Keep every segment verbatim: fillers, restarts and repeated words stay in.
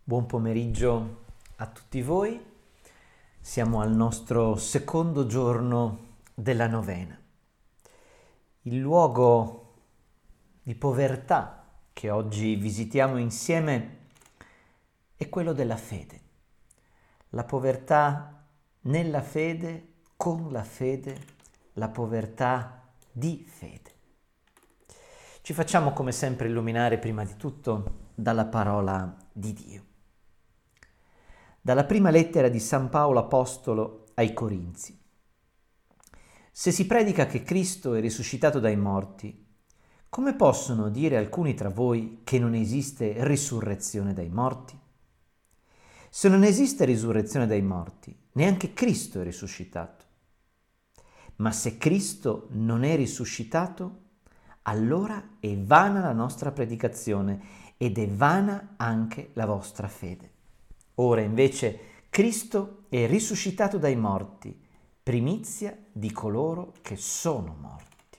Buon pomeriggio a tutti voi. Siamo al nostro secondo giorno della novena. Il luogo di povertà che oggi visitiamo insieme è quello della fede. La povertà nella fede, con la fede, la povertà di fede. Ci facciamo come sempre illuminare prima di tutto dalla parola di Dio. Dalla prima lettera di San Paolo Apostolo ai Corinzi. Se si predica che Cristo è risuscitato dai morti, come possono dire alcuni tra voi che non esiste risurrezione dai morti? Se non esiste risurrezione dai morti, neanche Cristo è risuscitato. Ma se Cristo non è risuscitato, allora è vana la nostra predicazione ed è vana anche la vostra fede. Ora invece Cristo è risuscitato dai morti, primizia di coloro che sono morti.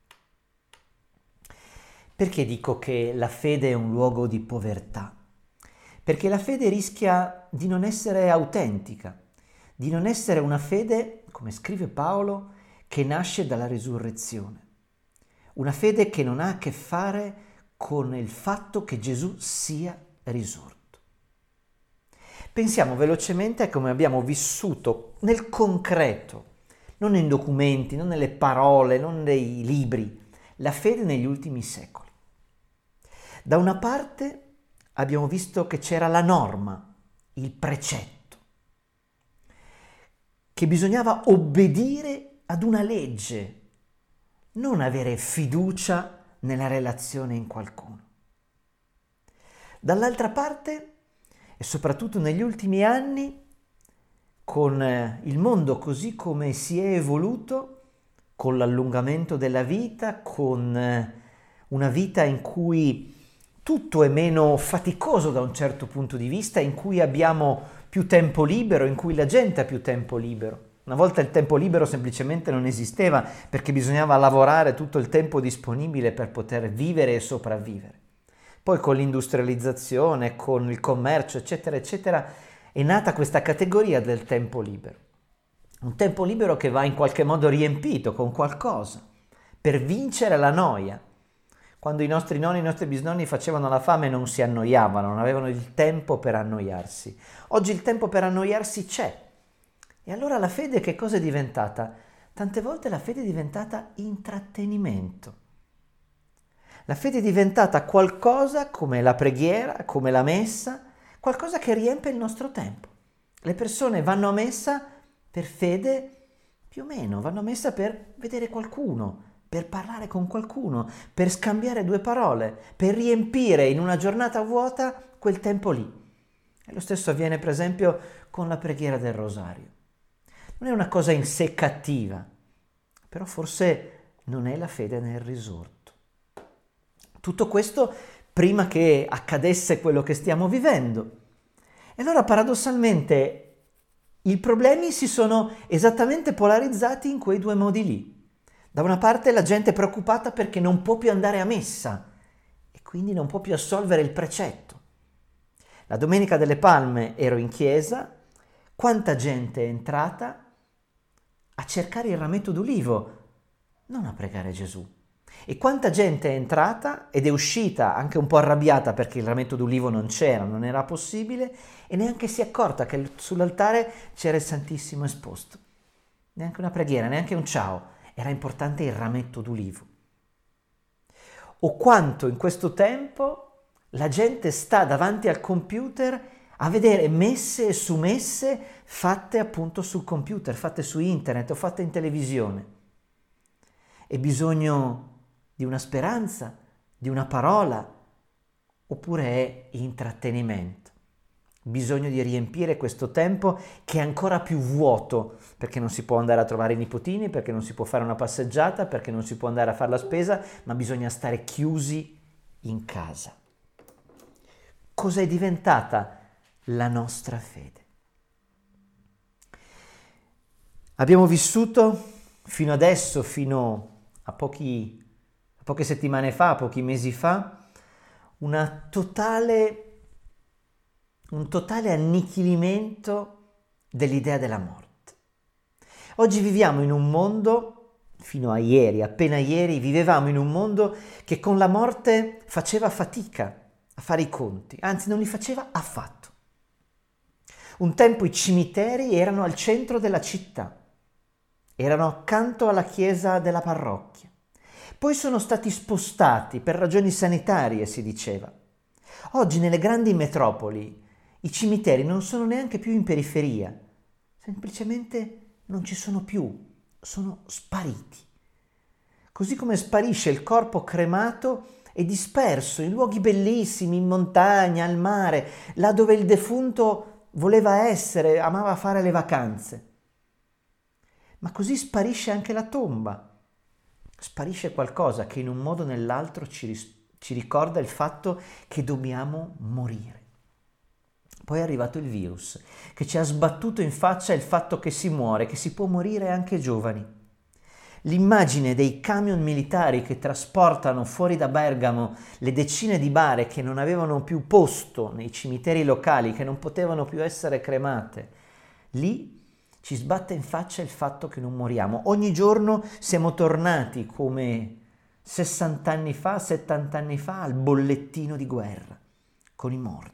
Perché dico che la fede è un luogo di povertà? Perché la fede rischia di non essere autentica, di non essere una fede, come scrive Paolo, che nasce dalla risurrezione. Una fede che non ha a che fare con il fatto che Gesù sia risorto. Pensiamo velocemente a come abbiamo vissuto nel concreto, non in documenti, non nelle parole, non nei libri, la fede negli ultimi secoli. Da una parte abbiamo visto che c'era la norma, il precetto, che bisognava obbedire ad una legge, non avere fiducia nella relazione in qualcuno. Dall'altra parte, e soprattutto negli ultimi anni, con il mondo così come si è evoluto, con l'allungamento della vita, con una vita in cui tutto è meno faticoso da un certo punto di vista, in cui abbiamo più tempo libero, in cui la gente ha più tempo libero. Una volta il tempo libero semplicemente non esisteva perché bisognava lavorare tutto il tempo disponibile per poter vivere e sopravvivere. Poi con l'industrializzazione, con il commercio, eccetera, eccetera, è nata questa categoria del tempo libero. Un tempo libero che va in qualche modo riempito con qualcosa, per vincere la noia. Quando i nostri nonni e i nostri bisnonni facevano la fame non si annoiavano, non avevano il tempo per annoiarsi. Oggi il tempo per annoiarsi c'è. E allora la fede che cosa è diventata? Tante volte la fede è diventata intrattenimento. La fede è diventata qualcosa come la preghiera, come la messa, qualcosa che riempie il nostro tempo. Le persone vanno a messa per fede, più o meno, vanno a messa per vedere qualcuno, per parlare con qualcuno, per scambiare due parole, per riempire in una giornata vuota quel tempo lì. E lo stesso avviene per esempio con la preghiera del rosario. Non è una cosa in sé cattiva, però forse non è la fede nel risorto. Tutto questo prima che accadesse quello che stiamo vivendo. E allora paradossalmente i problemi si sono esattamente polarizzati in quei due modi lì. Da una parte la gente è preoccupata perché non può più andare a messa e quindi non può più assolvere il precetto. La Domenica delle Palme ero in chiesa, quanta gente è entrata a cercare il rametto d'ulivo, non a pregare Gesù. E quanta gente è entrata ed è uscita anche un po' arrabbiata perché il rametto d'ulivo non c'era, non era possibile, e neanche si è accorta che sull'altare c'era il Santissimo esposto. Neanche una preghiera, neanche un ciao, era importante il rametto d'ulivo. O quanto in questo tempo la gente sta davanti al computer a vedere messe e sumesse fatte appunto sul computer, fatte su internet o fatte in televisione. E bisogno di una speranza, di una parola, oppure è intrattenimento? Bisogno di riempire questo tempo che è ancora più vuoto, perché non si può andare a trovare i nipotini, perché non si può fare una passeggiata, perché non si può andare a fare la spesa, ma bisogna stare chiusi in casa. Cos'è diventata la nostra fede? Abbiamo vissuto fino adesso, fino a pochi poche settimane fa, pochi mesi fa, una totale un totale annichilimento dell'idea della morte. Oggi viviamo in un mondo, fino a ieri, appena ieri, vivevamo in un mondo che con la morte faceva fatica a fare i conti, anzi non li faceva affatto. Un tempo i cimiteri erano al centro della città, erano accanto alla chiesa della parrocchia. Poi sono stati spostati per ragioni sanitarie, si diceva. Oggi nelle grandi metropoli i cimiteri non sono neanche più in periferia, semplicemente non ci sono più, sono spariti. Così come sparisce il corpo cremato e disperso in luoghi bellissimi, in montagna, al mare, là dove il defunto voleva essere, amava fare le vacanze. Ma così sparisce anche la tomba. Sparisce qualcosa che in un modo o nell'altro ci, ris- ci ricorda il fatto che dobbiamo morire. Poi è arrivato il virus, che ci ha sbattuto in faccia il fatto che si muore, che si può morire anche giovani. L'immagine dei camion militari che trasportano fuori da Bergamo le decine di bare che non avevano più posto nei cimiteri locali, che non potevano più essere cremate, lì ci sbatte in faccia il fatto che non moriamo. Ogni giorno siamo tornati come sessanta anni fa, settanta anni fa al bollettino di guerra, con i morti.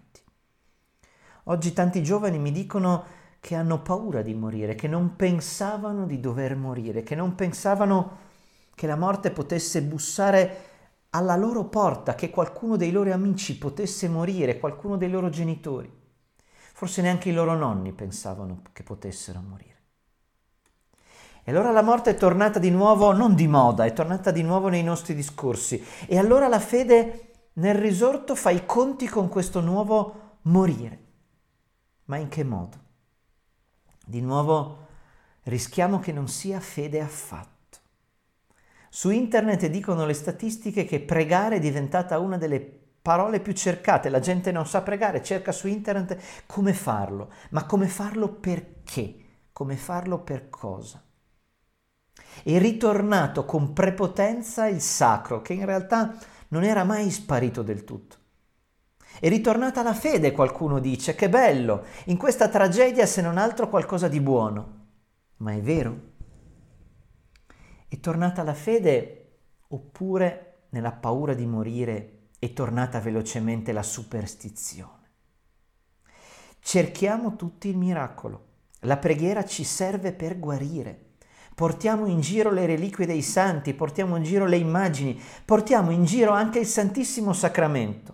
Oggi tanti giovani mi dicono che hanno paura di morire, che non pensavano di dover morire, che non pensavano che la morte potesse bussare alla loro porta, che qualcuno dei loro amici potesse morire, qualcuno dei loro genitori. Forse neanche i loro nonni pensavano che potessero morire. E allora la morte è tornata di nuovo, non di moda, è tornata di nuovo nei nostri discorsi. E allora la fede nel risorto fa i conti con questo nuovo morire. Ma in che modo? Di nuovo rischiamo che non sia fede affatto. Su internet dicono le statistiche che pregare è diventata una delle parole più cercate. La gente non sa pregare, cerca su internet come farlo. Ma come farlo perché? Come farlo per cosa? È ritornato con prepotenza il sacro, che in realtà non era mai sparito del tutto. È ritornata la fede, qualcuno dice, che bello, in questa tragedia se non altro qualcosa di buono. Ma è vero? È tornata la fede oppure nella paura di morire è tornata velocemente la superstizione? Cerchiamo tutti il miracolo. La preghiera ci serve per guarire. Portiamo in giro le reliquie dei santi, portiamo in giro le immagini, portiamo in giro anche il Santissimo Sacramento.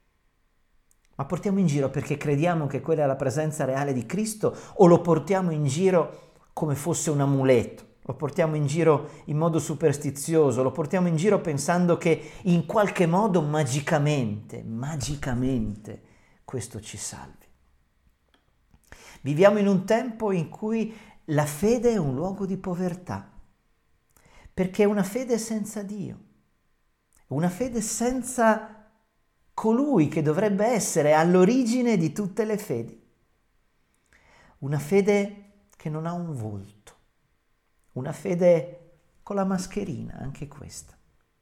Ma portiamo in giro perché crediamo che quella è la presenza reale di Cristo o lo portiamo in giro come fosse un amuleto? Lo portiamo in giro in modo superstizioso, lo portiamo in giro pensando che in qualche modo magicamente, magicamente questo ci salvi. Viviamo in un tempo in cui la fede è un luogo di povertà, perché è una fede senza Dio, una fede senza colui che dovrebbe essere all'origine di tutte le fedi. Una fede che non ha un volto, una fede con la mascherina, anche questa.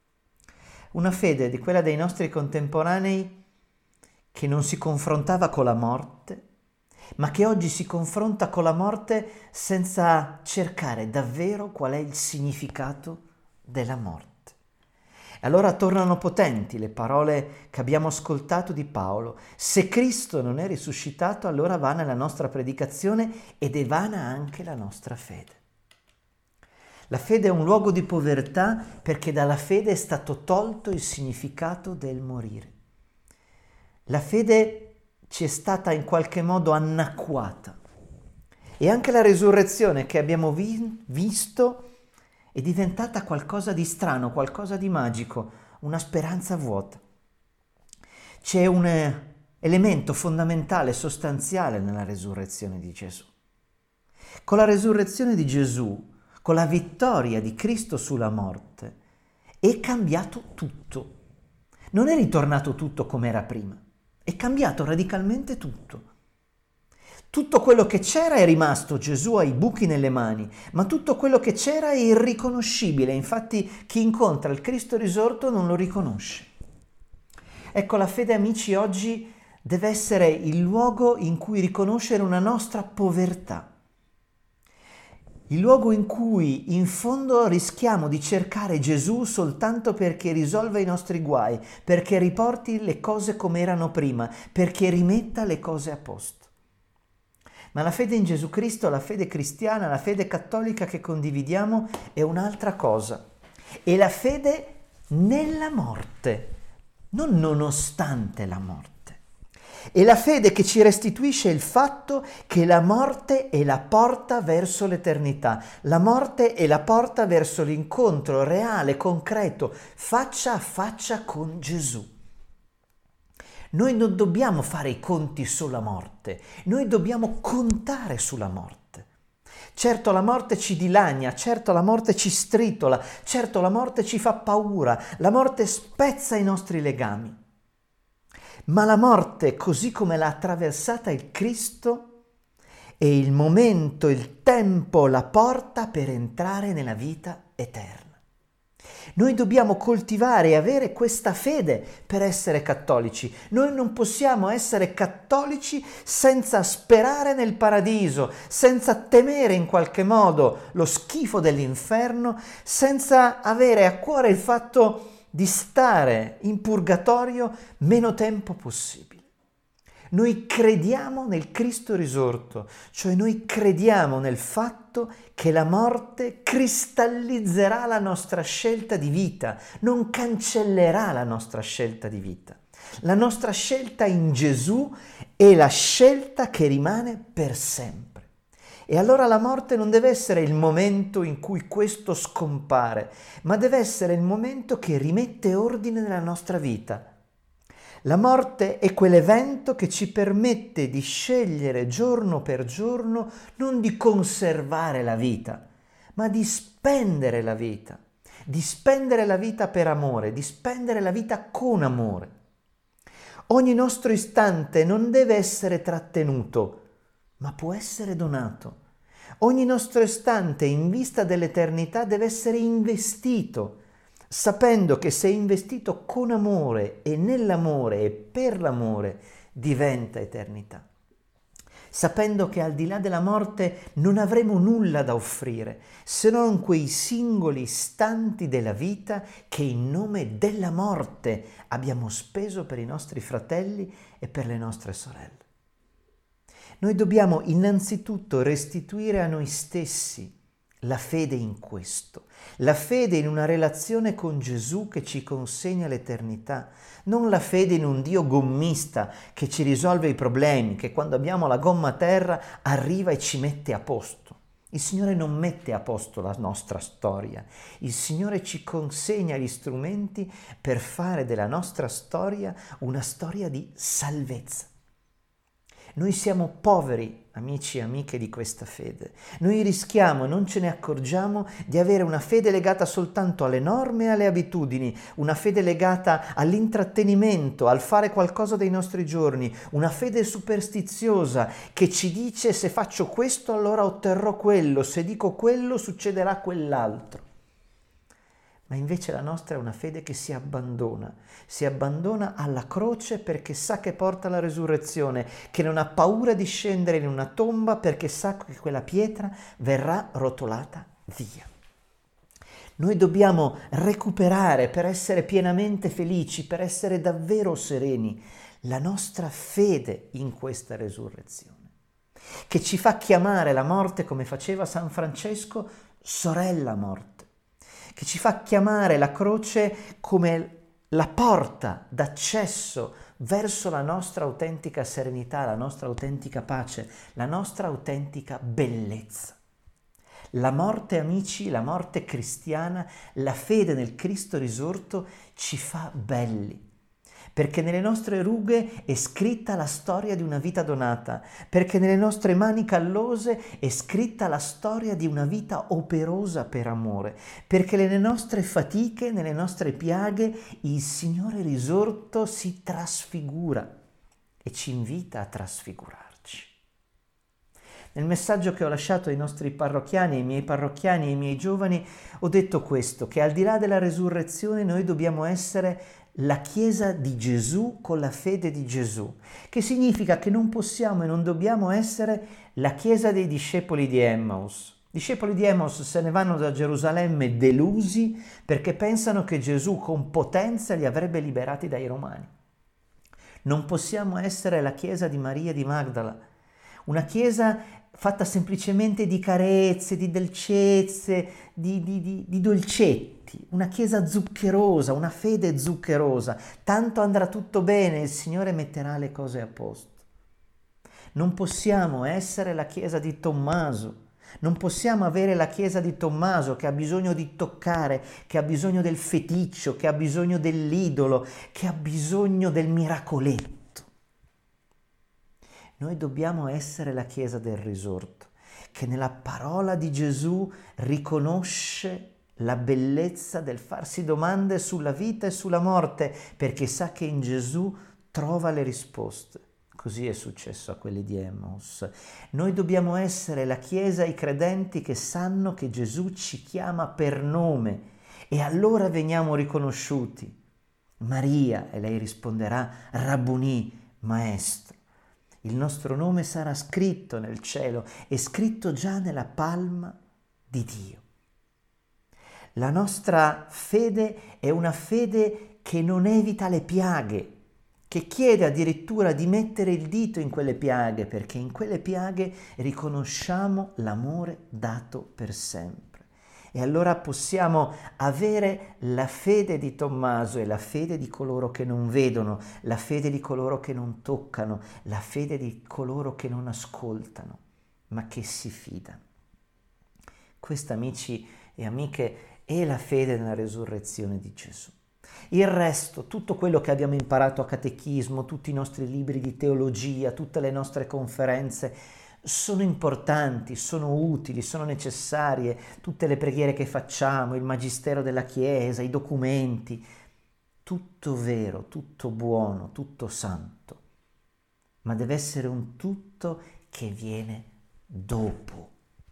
Una fede di quella dei nostri contemporanei che non si confrontava con la morte, ma che oggi si confronta con la morte senza cercare davvero qual è il significato della morte. Allora tornano potenti le parole che abbiamo ascoltato di Paolo. Se Cristo non è risuscitato, allora vana la nostra predicazione ed è vana anche la nostra fede. La fede è un luogo di povertà perché dalla fede è stato tolto il significato del morire. La fede ci è stata in qualche modo annacquata e anche la resurrezione che abbiamo vi- visto è diventata qualcosa di strano, qualcosa di magico, una speranza vuota. C'è un eh, elemento fondamentale, sostanziale nella resurrezione di Gesù. Con la resurrezione di Gesù, con la vittoria di Cristo sulla morte, è cambiato tutto. Non è ritornato tutto come era prima, è cambiato radicalmente tutto. Tutto quello che c'era è rimasto, Gesù ha i buchi nelle mani, ma tutto quello che c'era è irriconoscibile, infatti chi incontra il Cristo risorto non lo riconosce. Ecco, la fede, amici, oggi deve essere il luogo in cui riconoscere una nostra povertà, il luogo in cui in fondo rischiamo di cercare Gesù soltanto perché risolve i nostri guai, perché riporti le cose come erano prima, perché rimetta le cose a posto. Ma la fede in Gesù Cristo, la fede cristiana, la fede cattolica che condividiamo è un'altra cosa. È la fede nella morte, non nonostante la morte. È la fede che ci restituisce il fatto che la morte è la porta verso l'eternità. La morte è la porta verso l'incontro reale, concreto, faccia a faccia con Gesù. Noi non dobbiamo fare i conti sulla morte, noi dobbiamo contare sulla morte. Certo la morte ci dilania, certo la morte ci stritola, certo la morte ci fa paura, la morte spezza i nostri legami. Ma la morte, così come l'ha attraversata il Cristo, è il momento, il tempo, la porta per entrare nella vita eterna. Noi dobbiamo coltivare e avere questa fede per essere cattolici. Noi non possiamo essere cattolici senza sperare nel paradiso, senza temere in qualche modo lo schifo dell'inferno, senza avere a cuore il fatto di stare in purgatorio meno tempo possibile. Noi crediamo nel Cristo risorto, cioè noi crediamo nel fatto che la morte cristallizzerà la nostra scelta di vita, non cancellerà la nostra scelta di vita. La nostra scelta in Gesù è la scelta che rimane per sempre. E allora la morte non deve essere il momento in cui questo scompare, ma deve essere il momento che rimette ordine nella nostra vita. La morte è quell'evento che ci permette di scegliere giorno per giorno non di conservare la vita, ma di spendere la vita, di spendere la vita per amore, di spendere la vita con amore. Ogni nostro istante non deve essere trattenuto, ma può essere donato. Ogni nostro istante in vista dell'eternità deve essere investito, sapendo che se investito con amore e nell'amore e per l'amore diventa eternità. Sapendo che al di là della morte non avremo nulla da offrire, se non quei singoli istanti della vita che in nome della morte abbiamo speso per i nostri fratelli e per le nostre sorelle. Noi dobbiamo innanzitutto restituire a noi stessi la fede in questo, la fede in una relazione con Gesù che ci consegna l'eternità, non la fede in un Dio gommista che ci risolve i problemi, che quando abbiamo la gomma a terra arriva e ci mette a posto. Il Signore non mette a posto la nostra storia, il Signore ci consegna gli strumenti per fare della nostra storia una storia di salvezza. Noi siamo poveri, amici e amiche di questa fede. Noi rischiamo, non ce ne accorgiamo, di avere una fede legata soltanto alle norme e alle abitudini, una fede legata all'intrattenimento, al fare qualcosa dei nostri giorni, una fede superstiziosa che ci dice se faccio questo allora otterrò quello, se dico quello succederà quell'altro. Ma invece la nostra è una fede che si abbandona, si abbandona alla croce perché sa che porta alla resurrezione, che non ha paura di scendere in una tomba perché sa che quella pietra verrà rotolata via. Noi dobbiamo recuperare per essere pienamente felici, per essere davvero sereni, la nostra fede in questa resurrezione, che ci fa chiamare la morte, come faceva San Francesco, sorella morte, che ci fa chiamare la croce come la porta d'accesso verso la nostra autentica serenità, la nostra autentica pace, la nostra autentica bellezza. La morte, amici, la morte cristiana, la fede nel Cristo risorto ci fa belli, perché nelle nostre rughe è scritta la storia di una vita donata, perché nelle nostre mani callose è scritta la storia di una vita operosa per amore, perché nelle nostre fatiche, nelle nostre piaghe, il Signore risorto si trasfigura e ci invita a trasfigurarci. Nel messaggio che ho lasciato ai nostri parrocchiani, ai miei parrocchiani, ai miei giovani, ho detto questo, che al di là della resurrezione noi dobbiamo essere la Chiesa di Gesù con la fede di Gesù, che significa che non possiamo e non dobbiamo essere la Chiesa dei discepoli di Emmaus. I discepoli di Emmaus se ne vanno da Gerusalemme delusi perché pensano che Gesù con potenza li avrebbe liberati dai Romani. Non possiamo essere la Chiesa di Maria di Magdala, una Chiesa fatta semplicemente di carezze, di dolcezze, di, di, di, di dolcetti, una Chiesa zuccherosa, una fede zuccherosa. Tanto andrà tutto bene, il Signore metterà le cose a posto. Non possiamo essere la Chiesa di Tommaso, non possiamo avere la Chiesa di Tommaso che ha bisogno di toccare, che ha bisogno del feticcio, che ha bisogno dell'idolo, che ha bisogno del miracoletto. Noi dobbiamo essere la Chiesa del risorto, che nella parola di Gesù riconosce la bellezza del farsi domande sulla vita e sulla morte, perché sa che in Gesù trova le risposte. Così è successo a quelli di Emmaus. Noi dobbiamo essere la Chiesa, i credenti che sanno che Gesù ci chiama per nome e allora veniamo riconosciuti. Maria, e lei risponderà, Rabbunì, maestro. Il nostro nome sarà scritto nel cielo e scritto già nella palma di Dio. La nostra fede è una fede che non evita le piaghe, che chiede addirittura di mettere il dito in quelle piaghe, perché in quelle piaghe riconosciamo l'amore dato per sempre. E allora possiamo avere la fede di Tommaso e la fede di coloro che non vedono, la fede di coloro che non toccano, la fede di coloro che non ascoltano, ma che si fidano. Questa, amici e amiche, è la fede nella resurrezione di Gesù. Il resto, tutto quello che abbiamo imparato a catechismo, tutti i nostri libri di teologia, tutte le nostre conferenze, sono importanti, sono utili, sono necessarie, tutte le preghiere che facciamo, il magistero della Chiesa, i documenti, tutto vero, tutto buono, tutto santo, ma deve essere un tutto che viene dopo.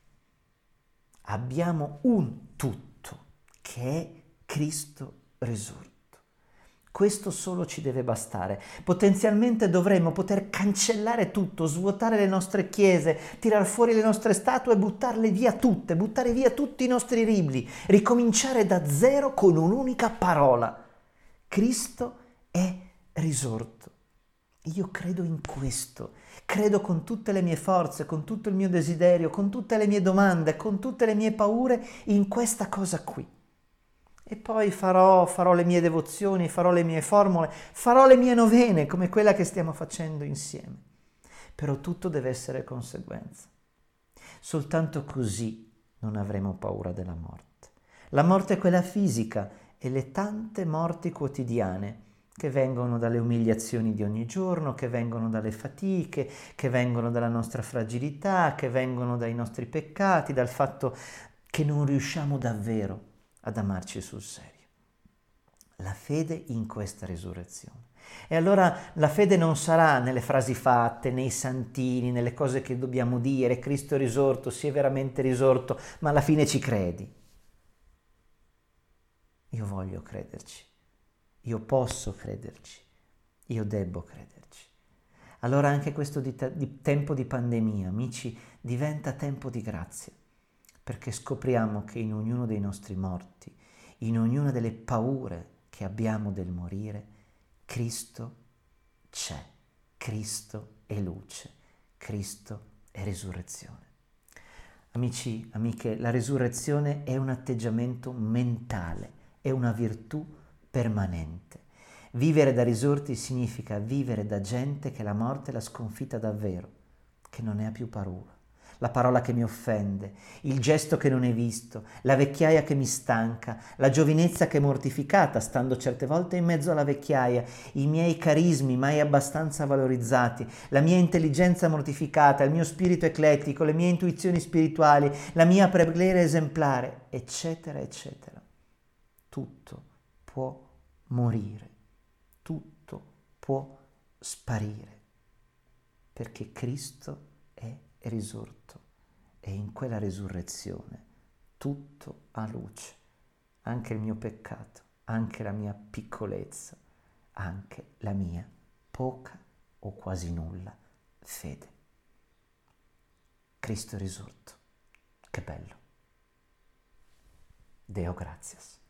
Abbiamo un tutto che è Cristo risorto. Questo solo ci deve bastare. Potenzialmente dovremmo poter cancellare tutto, svuotare le nostre chiese, tirar fuori le nostre statue e buttarle via tutte, buttare via tutti i nostri libri, ricominciare da zero con un'unica parola. Cristo è risorto. Io credo in questo, credo con tutte le mie forze, con tutto il mio desiderio, con tutte le mie domande, con tutte le mie paure in questa cosa qui. E poi farò, farò le mie devozioni, farò le mie formule, farò le mie novene come quella che stiamo facendo insieme. Però tutto deve essere conseguenza. Soltanto così non avremo paura della morte. La morte è quella fisica e le tante morti quotidiane che vengono dalle umiliazioni di ogni giorno, che vengono dalle fatiche, che vengono dalla nostra fragilità, che vengono dai nostri peccati, dal fatto che non riusciamo davvero ad amarci sul serio. La fede in questa risurrezione. E allora la fede non sarà nelle frasi fatte, nei santini, nelle cose che dobbiamo dire, Cristo è risorto, si è veramente risorto, ma alla fine ci credi. Io voglio crederci, io posso crederci, io debbo crederci. Allora anche questo di te- di tempo di pandemia, amici, diventa tempo di grazia, perché scopriamo che in ognuno dei nostri morti, in ognuna delle paure che abbiamo del morire, Cristo c'è, Cristo è luce, Cristo è risurrezione. Amici, amiche, la risurrezione è un atteggiamento mentale, è una virtù permanente. Vivere da risorti significa vivere da gente che la morte l'ha sconfitta davvero, che non ne ha più paura. La parola che mi offende, il gesto che non è visto, la vecchiaia che mi stanca, la giovinezza che è mortificata, stando certe volte in mezzo alla vecchiaia, i miei carismi mai abbastanza valorizzati, la mia intelligenza mortificata, il mio spirito eclettico, le mie intuizioni spirituali, la mia preghiera esemplare, eccetera, eccetera. Tutto può morire, tutto può sparire, perché Cristo è è risorto e in quella risurrezione tutto ha luce, anche il mio peccato, anche la mia piccolezza, anche la mia poca o quasi nulla fede. Cristo è risorto, che bello. Deo gratias.